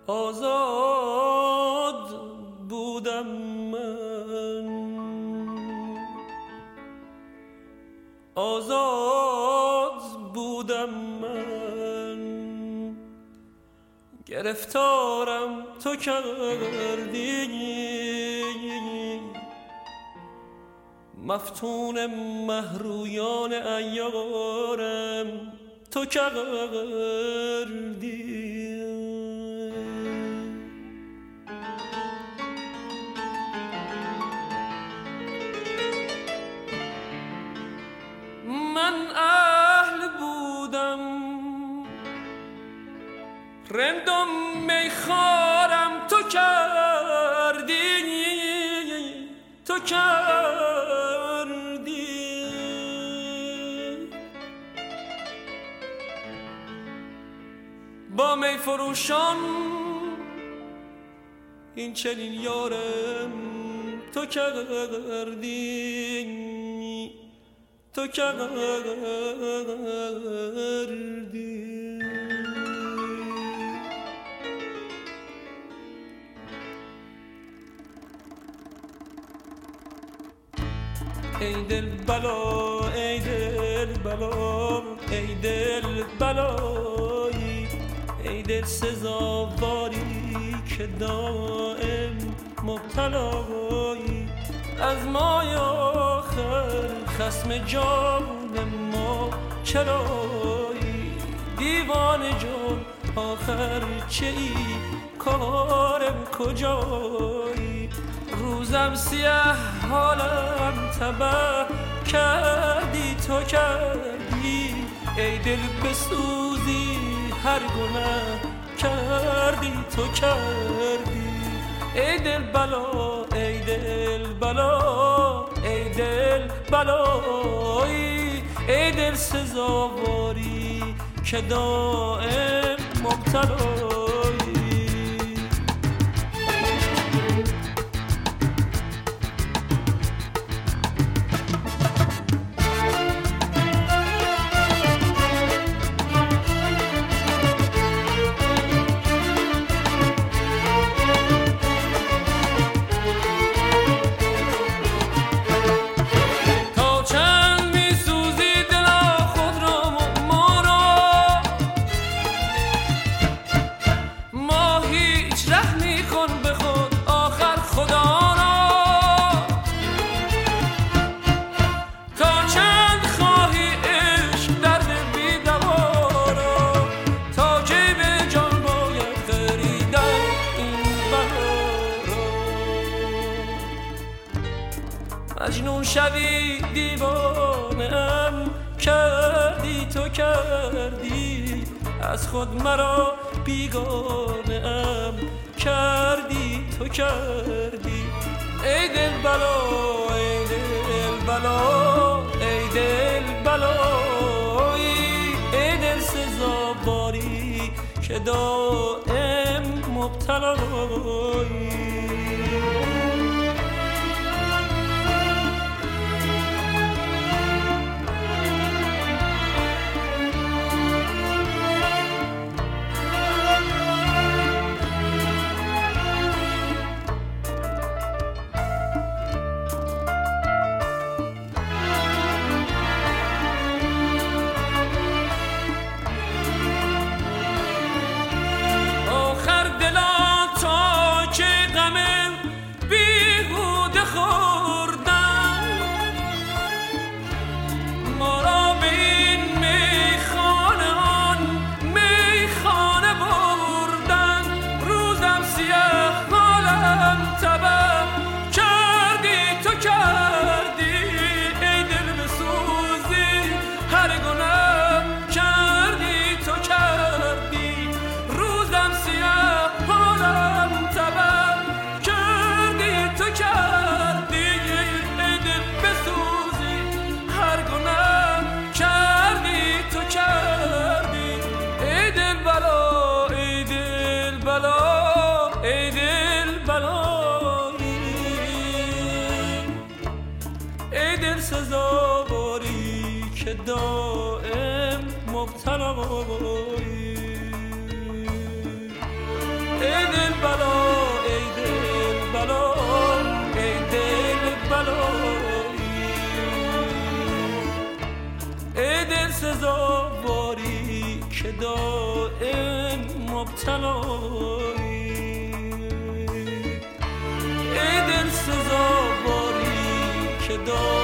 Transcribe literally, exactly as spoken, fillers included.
آزاد بودم من، آزاد بودم من، گرفتارم تو کردی، مفتون مهرویان ایارم تو کردی. من اهل بودم رندم میخارم تو کردی، تو کردی. با می فروشان این چنین یارم تو کردی، تو کردی. ای دل بلا ای دل بلا ای دل بلایی، ای دل سزاواری که دائم مبتلایی. از مای آخر خصم جان ما چرایی، دیوان جان آخر چه ای کارم کجایی. روزم سیاه حالم تباه کردی تو کردی، ای دل بسوزی هر گناه کردی تو کردی. ای دل بلا ای دل بلا ای دل بلایی، ای دل سزاواری که دائم مبتلایی. مجنون شوی دیوانم کردی تو کردی، از خود مرا بیگانم کردی تو کردی. ای دل بلا ای دل بلا ای دل بلایی، ای دل سزاواری که دائم مبتلایی. سزاواری که دائم مبتلایی. بلا ای دل بلا ای دل بلا ای دل سزاواری که دائم مبتلایی ای دل سزاواری که دائم